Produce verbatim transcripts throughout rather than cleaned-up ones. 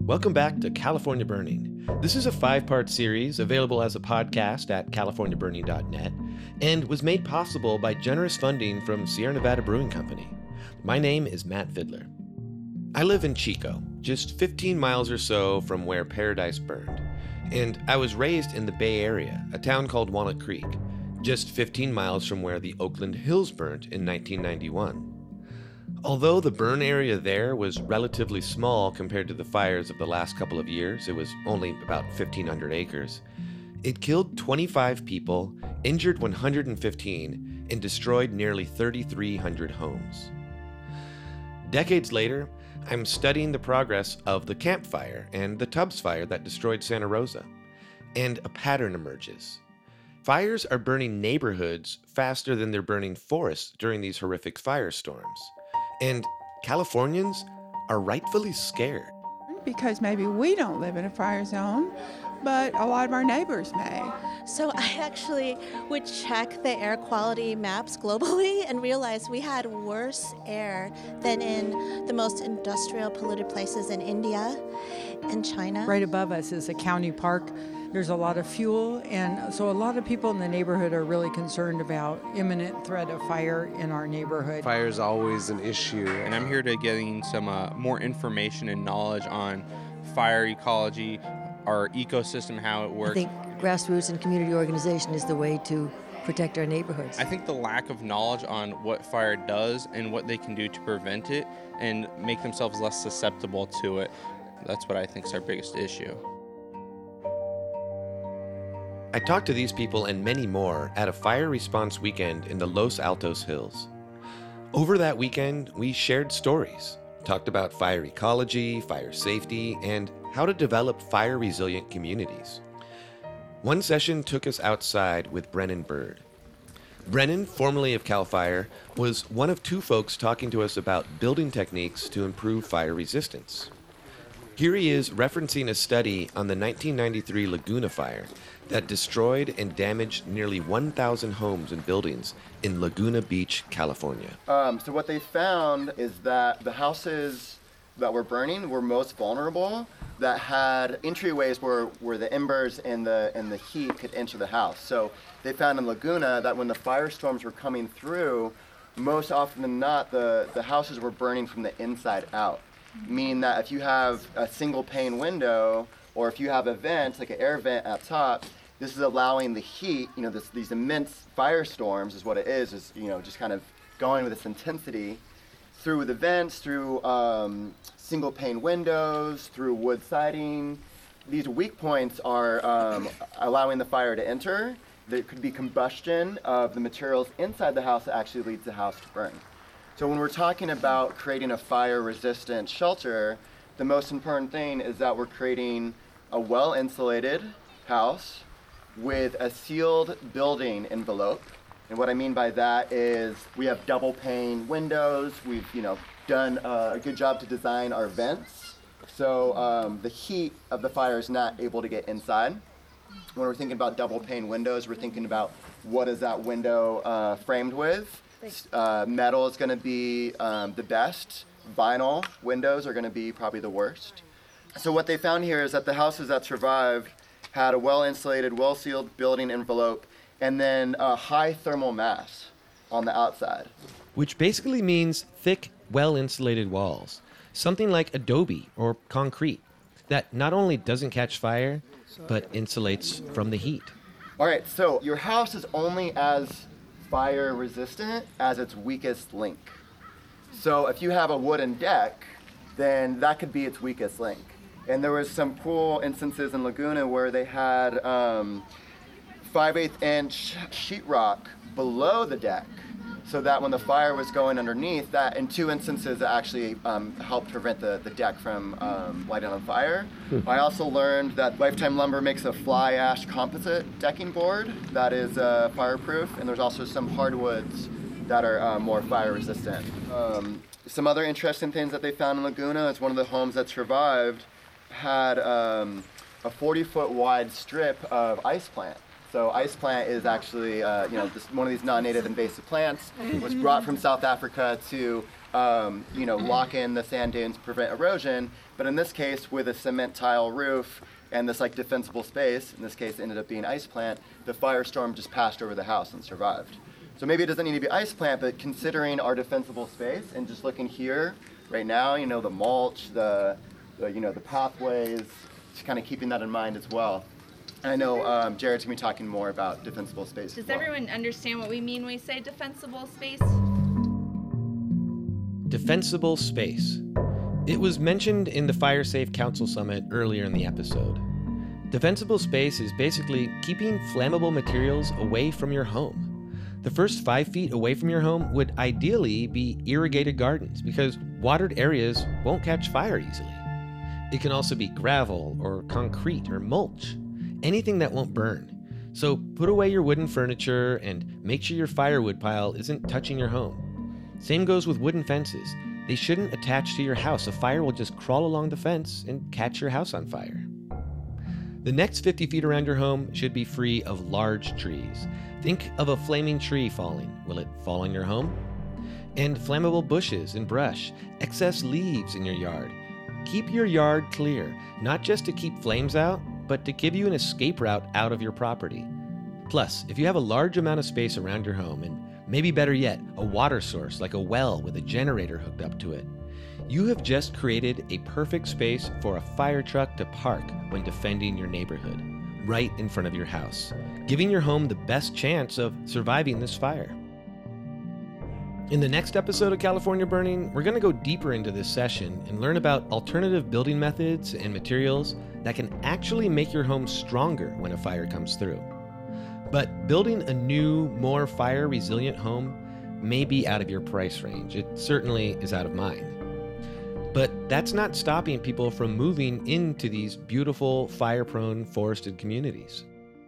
Welcome back to California Burning. This is a five-part series available as a podcast at california burning dot net and was made possible by generous funding from Sierra Nevada Brewing Company. My name is Matt Fidler. I live in Chico, just fifteen miles or so from where Paradise burned, and I was raised in the Bay Area, a town called Walnut Creek, just fifteen miles from where the Oakland Hills burned in nineteen ninety-one. Although the burn area there was relatively small compared to the fires of the last couple of years, it was only about fifteen hundred acres, it killed twenty-five people, injured one hundred fifteen, and destroyed nearly three thousand three hundred homes. Decades later, I'm studying the progress of the Camp Fire and the Tubbs Fire that destroyed Santa Rosa, and a pattern emerges. Fires are burning neighborhoods faster than they're burning forests during these horrific firestorms. And Californians are rightfully scared. Because maybe we don't live in a fire zone, but a lot of our neighbors may. So I actually would check the air quality maps globally and realize we had worse air than in the most industrial polluted places in India and China. Right above us is a county park. There's a lot of fuel, and so a lot of people in the neighborhood are really concerned about imminent threat of fire in our neighborhood. Fire is always an issue. And I'm here to getting some uh, more information and knowledge on fire ecology, our ecosystem, how it works. I think grassroots and community organization is the way to protect our neighborhoods. I think the lack of knowledge on what fire does and what they can do to prevent it and make themselves less susceptible to it, that's what I think is our biggest issue. I talked to these people and many more at a fire response weekend in the Los Altos Hills. Over that weekend, we shared stories, talked about fire ecology, fire safety, and how to develop fire-resilient communities. One session took us outside with Brennan Bird. Brennan, formerly of CAL FIRE, was one of two folks talking to us about building techniques to improve fire resistance. Here he is referencing a study on the nineteen ninety-three Laguna Fire that destroyed and damaged nearly one thousand homes and buildings in Laguna Beach, California. Um, so what they found is that the houses that were burning were most vulnerable, that had entryways where, where the embers and the and the heat could enter the house. So they found in Laguna that when the firestorms were coming through, most often than not, the, the houses were burning from the inside out. Meaning that if you have a single pane window, or if you have a vent, like an air vent at top, this is allowing the heat, you know, this, these immense firestorms is what it is, is, you know, just kind of going with its intensity through the vents, through um, single pane windows, through wood siding. These weak points are um, allowing the fire to enter. There could be combustion of the materials inside the house that actually leads the house to burn. So when we're talking about creating a fire-resistant shelter, the most important thing is that we're creating a well-insulated house with a sealed building envelope. And what I mean by that is we have double pane windows. We've, you know, done uh, a good job to design our vents. So um, the heat of the fire is not able to get inside. When we're thinking about double pane windows, we're thinking about what is that window uh, framed with. Uh, metal is going to be um, the best. Vinyl windows are going to be probably the worst. So what they found here is that the houses that survived had a well-insulated, well-sealed building envelope and then a high thermal mass on the outside. Which basically means thick, well-insulated walls, something like adobe or concrete, that not only doesn't catch fire, but insulates from the heat. All right, so your house is only as fire resistant as its weakest link. So if you have a wooden deck, then that could be its weakest link. And there was some cool instances in Laguna where they had um, five eighths inch sheetrock below the deck, so that when the fire was going underneath, that in two instances it actually um, helped prevent the, the deck from um, lighting on fire. Hmm. I also learned that Lifetime Lumber makes a fly ash composite decking board that is uh, fireproof, and there's also some hardwoods that are uh, more fire resistant. Um, some other interesting things that they found in Laguna is one of the homes that survived had um, a forty foot wide strip of ice plant. So ice plant is actually, uh, you know, this, one of these non-native invasive plants. It was brought from South Africa to um, you know, lock in the sand dunes, prevent erosion. But in this case, with a cement tile roof and this like defensible space, in this case it ended up being ice plant, the firestorm just passed over the house and survived. So maybe it doesn't need to be ice plant, but considering our defensible space and just looking here right now, you know, the mulch, the, the you know, the pathways, just kind of keeping that in mind as well. And I know um, Jared's going to be talking more about defensible space. Does well. everyone understand what we mean when we say defensible space? Defensible space. It was mentioned in the Fire Safe Council Summit earlier in the episode. Defensible space is basically keeping flammable materials away from your home. The first five feet away from your home would ideally be irrigated gardens because watered areas won't catch fire easily. It can also be gravel or concrete or mulch, anything that won't burn. So put away your wooden furniture and make sure your firewood pile isn't touching your home. Same goes with wooden fences. They shouldn't attach to your house. A fire will just crawl along the fence and catch your house on fire. The next fifty feet around your home should be free of large trees. Think of a flaming tree falling. Will it fall on your home? And flammable bushes and brush, excess leaves in your yard. Keep your yard clear, not just to keep flames out, but to give you an escape route out of your property. Plus, if you have a large amount of space around your home, and maybe better yet, a water source like a well with a generator hooked up to it, you have just created a perfect space for a fire truck to park when defending your neighborhood, right in front of your house, giving your home the best chance of surviving this fire. In the next episode of California Burning, we're going to go deeper into this session and learn about alternative building methods and materials that can actually make your home stronger when a fire comes through. But building a new, more fire-resilient home may be out of your price range. It certainly is out of mine. But that's not stopping people from moving into these beautiful, fire-prone, forested communities.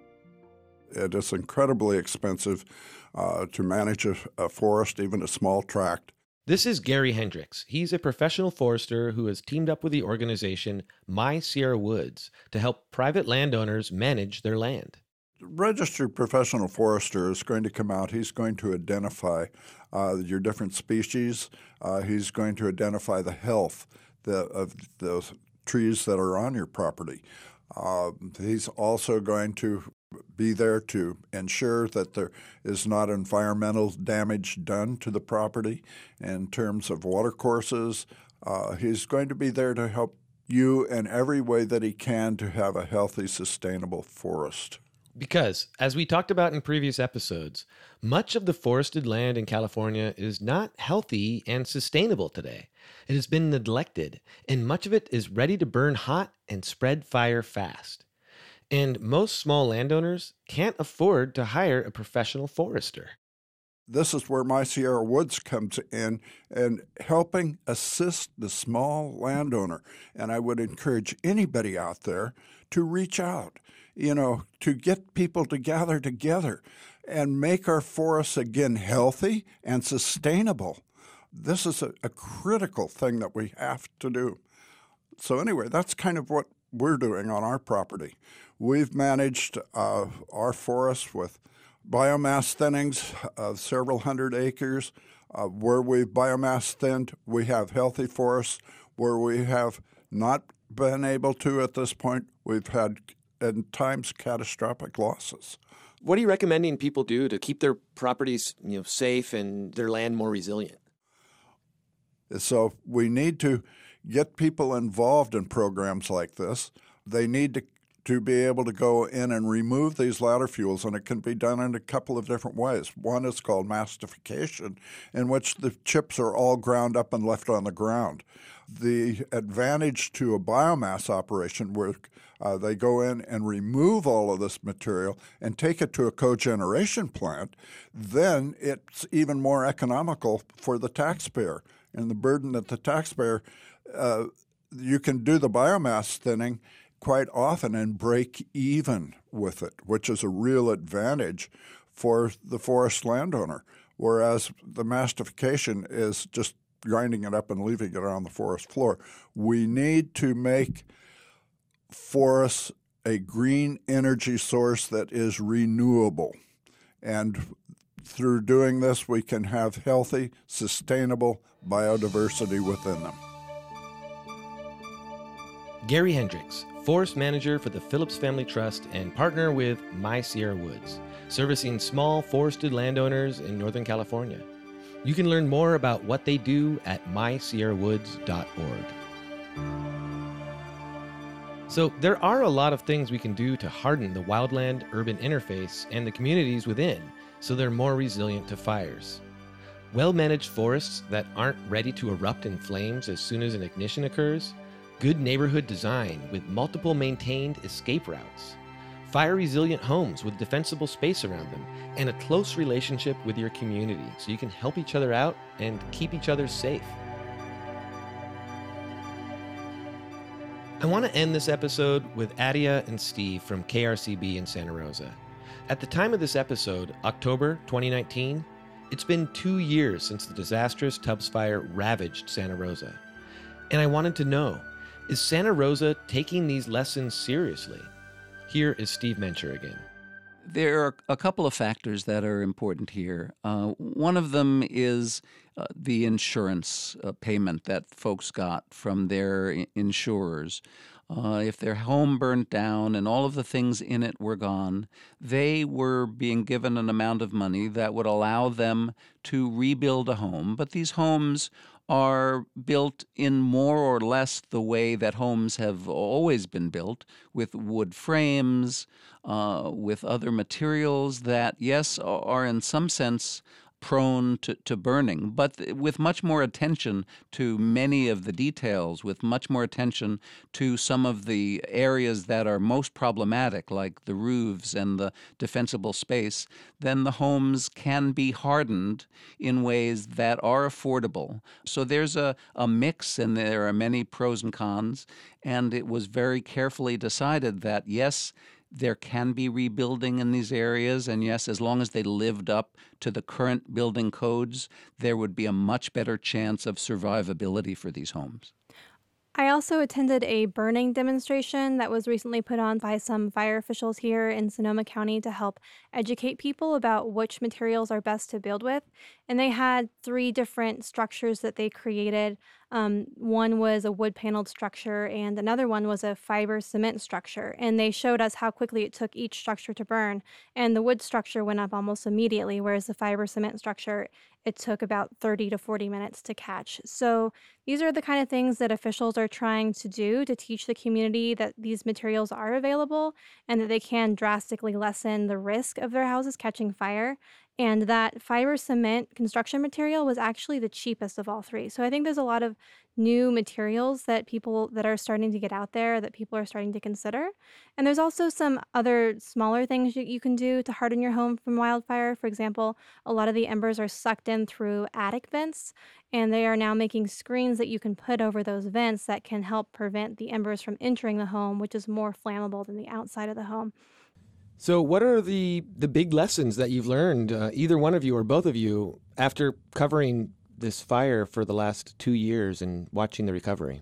It is incredibly expensive uh, to manage a, a forest, even a small tract. This is Gary Hendricks. He's a professional forester who has teamed up with the organization My Sierra Woods to help private landowners manage their land. Registered professional forester is going to come out. He's going to identify uh, your different species. Uh, he's going to identify the health the, of the trees that are on your property. Uh, he's also going to be there to ensure that there is not environmental damage done to the property in terms of watercourses. Uh, he's going to be there to help you in every way that he can to have a healthy, sustainable forest. Because, as we talked about in previous episodes, much of the forested land in California is not healthy and sustainable today. It has been neglected, and much of it is ready to burn hot and spread fire fast. And most small landowners can't afford to hire a professional forester. This is where My Sierra Woods comes in and helping assist the small landowner. And I would encourage anybody out there to reach out, you know, to get people to gather together and make our forests again healthy and sustainable. This is a, a critical thing that we have to do. So anyway, that's kind of what we're doing on our property. We've managed uh, our forests with biomass thinnings of several hundred acres. Uh, where we've biomass thinned, we have healthy forests. Where we have not been able to at this point, we've had at times catastrophic losses. What are you recommending people do to keep their properties, you know, safe and their land more resilient? So we need to get people involved in programs like this. They need to to be able to go in and remove these ladder fuels, and it can be done in a couple of different ways. One is called massification, in which the chips are all ground up and left on the ground. The advantage to a biomass operation where uh, they go in and remove all of this material and take it to a cogeneration plant, then it's even more economical for the taxpayer. And the burden that the taxpayer, uh, you can do the biomass thinning quite often and break even with it, which is a real advantage for the forest landowner, whereas the massification is just grinding it up and leaving it on the forest floor. We need to make forests a green energy source that is renewable. And through doing this, we can have healthy, sustainable biodiversity within them. Gary Hendricks, Forest Manager for the Phillips Family Trust and partner with My Sierra Woods, servicing small forested landowners in Northern California. You can learn more about what they do at my sierra woods dot org. So there are a lot of things we can do to harden the wildland-urban interface and the communities within so they're more resilient to fires. Well-managed forests that aren't ready to erupt in flames as soon as an ignition occurs, good neighborhood design with multiple maintained escape routes, fire-resilient homes with defensible space around them, and a close relationship with your community so you can help each other out and keep each other safe. I want to end this episode with Adia and Steve from K R C B in Santa Rosa. At the time of this episode, October twenty nineteen, it's been two years since the disastrous Tubbs Fire ravaged Santa Rosa. And I wanted to know, is Santa Rosa taking these lessons seriously? Here is Steve Mencher again. There are a couple of factors that are important here. Uh, one of them is uh, the insurance uh, payment that folks got from their I- insurers. Uh, if their home burnt down and all of the things in it were gone, they were being given an amount of money that would allow them to rebuild a home. But these homes are built in more or less the way that homes have always been built, with wood frames, uh, with other materials that, yes, are in some sense prone to, to burning, but with much more attention to many of the details, with much more attention to some of the areas that are most problematic, like the roofs and the defensible space, then the homes can be hardened in ways that are affordable. So there's a, a mix, and there are many pros and cons, and it was very carefully decided that, yes, there can be rebuilding in these areas, and yes, as long as they lived up to the current building codes, there would be a much better chance of survivability for these homes. I also attended a burning demonstration that was recently put on by some fire officials here in Sonoma County to help educate people about which materials are best to build with. And they had three different structures that they created. Um, one was a wood-paneled structure, and another one was a fiber cement structure. And they showed us how quickly it took each structure to burn. And the wood structure went up almost immediately, whereas the fiber cement structure, it took about thirty to forty minutes to catch. So these are the kind of things that officials are trying to do to teach the community that these materials are available and that they can drastically lessen the risk of their houses catching fire. And that fiber cement construction material was actually the cheapest of all three. So I think there's a lot of new materials that people that are starting to get out there that people are starting to consider. And there's also some other smaller things you, you can do to harden your home from wildfire. For example, a lot of the embers are sucked in through attic vents, and they are now making screens that you can put over those vents that can help prevent the embers from entering the home, which is more flammable than the outside of the home. So what are the, the big lessons that you've learned, uh, either one of you or both of you, after covering this fire for the last two years and watching the recovery?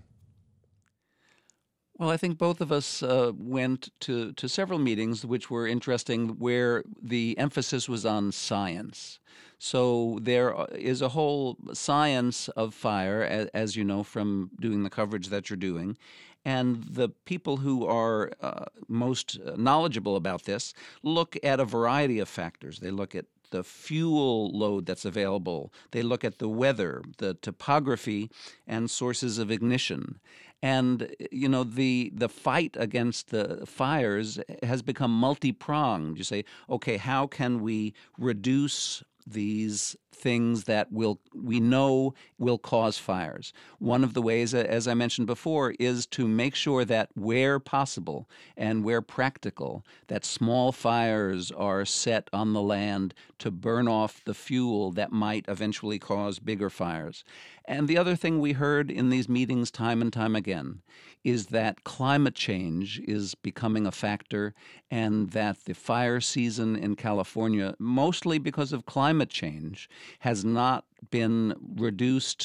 Well, I think both of us uh, went to, to several meetings which were interesting, where the emphasis was on science. So there is a whole science of fire, as, as you know from doing the coverage that you're doing. And the people who are uh, most knowledgeable about this look at a variety of factors. They look at the fuel load that's available. They look at the weather, the topography, and sources of ignition. And, you know, the the fight against the fires has become multi-pronged. You say, okay, how can we reduce these things that will we know will cause fires? One of the ways, as I mentioned before, is to make sure that where possible and where practical, that small fires are set on the land to burn off the fuel that might eventually cause bigger fires. And the other thing we heard in these meetings time and time again is that climate change is becoming a factor, and that the fire season in California, mostly because of climate change, has not been reduced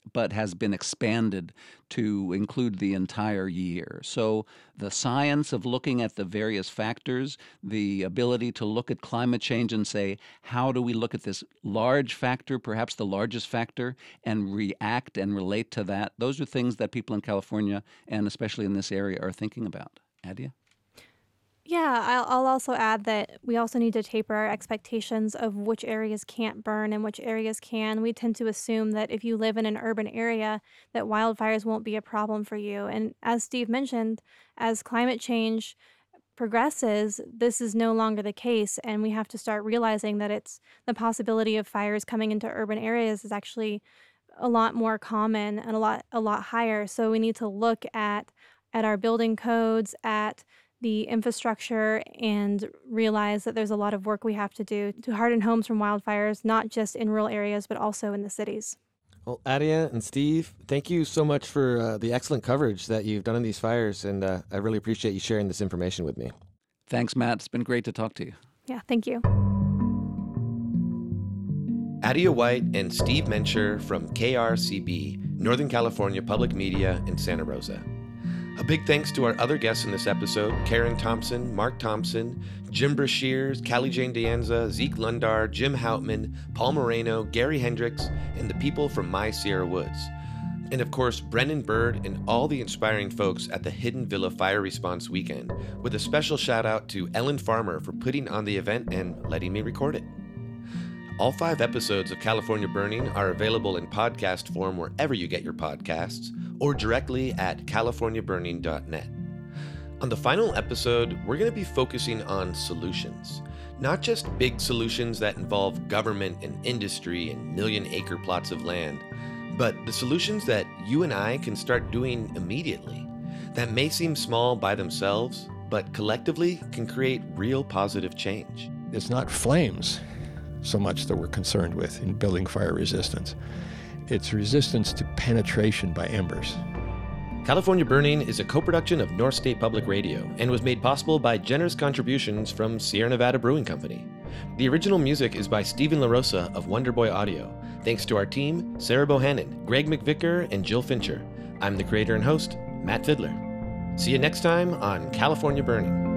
but has been expanded to include the entire year. So the science of looking at the various factors, the ability to look at climate change and say, how do we look at this large factor, perhaps the largest factor, and react and relate to that? Those are things that people in California, and especially in this area, are thinking about. Adia? Yeah, I'll, I'll also add that we also need to taper our expectations of which areas can't burn and which areas can. We tend to assume that if you live in an urban area, that wildfires won't be a problem for you. And as Steve mentioned, as climate change progresses, this is no longer the case, and we have to start realizing that it's the possibility of fires coming into urban areas is actually a lot more common and a lot a lot higher. So we need to look at at our building codes, at the infrastructure, and realize that there's a lot of work we have to do to harden homes from wildfires, not just in rural areas, but also in the cities. Well, Adia and Steve, thank you so much for uh, the excellent coverage that you've done on these fires, and uh, I really appreciate you sharing this information with me. Thanks, Matt. It's been great to talk to you. Yeah, thank you. Adia White and Steve Mencher from K R C B, Northern California Public Media in Santa Rosa. A big thanks to our other guests in this episode, Karen Thompson, Mark Thompson, Jim Brashears, Callie Jane Dianza, Zeke Lundar, Jim Houtman, Paul Moreno, Gary Hendricks, and the people from My Sierra Woods. And of course, Brendan Bird and all the inspiring folks at the Hidden Villa Fire Response Weekend, with a special shout out to Ellen Farmer for putting on the event and letting me record it. All five episodes of California Burning are available in podcast form wherever you get your podcasts, or directly at california burning dot net. On the final episode, we're going to be focusing on solutions. Not just big solutions that involve government and industry and million-acre plots of land, but the solutions that you and I can start doing immediately, that may seem small by themselves, but collectively can create real positive change. It's not flames so much that we're concerned with in building fire resistance. It's resistance to penetration by embers. California Burning is a co-production of North State Public Radio and was made possible by generous contributions from Sierra Nevada Brewing Company. The original music is by Stephen LaRosa of Wonderboy Audio. Thanks to our team, Sarah Bohannon, Greg McVicker, and Jill Fincher. I'm the creator and host, Matt Fidler. See you next time on California Burning.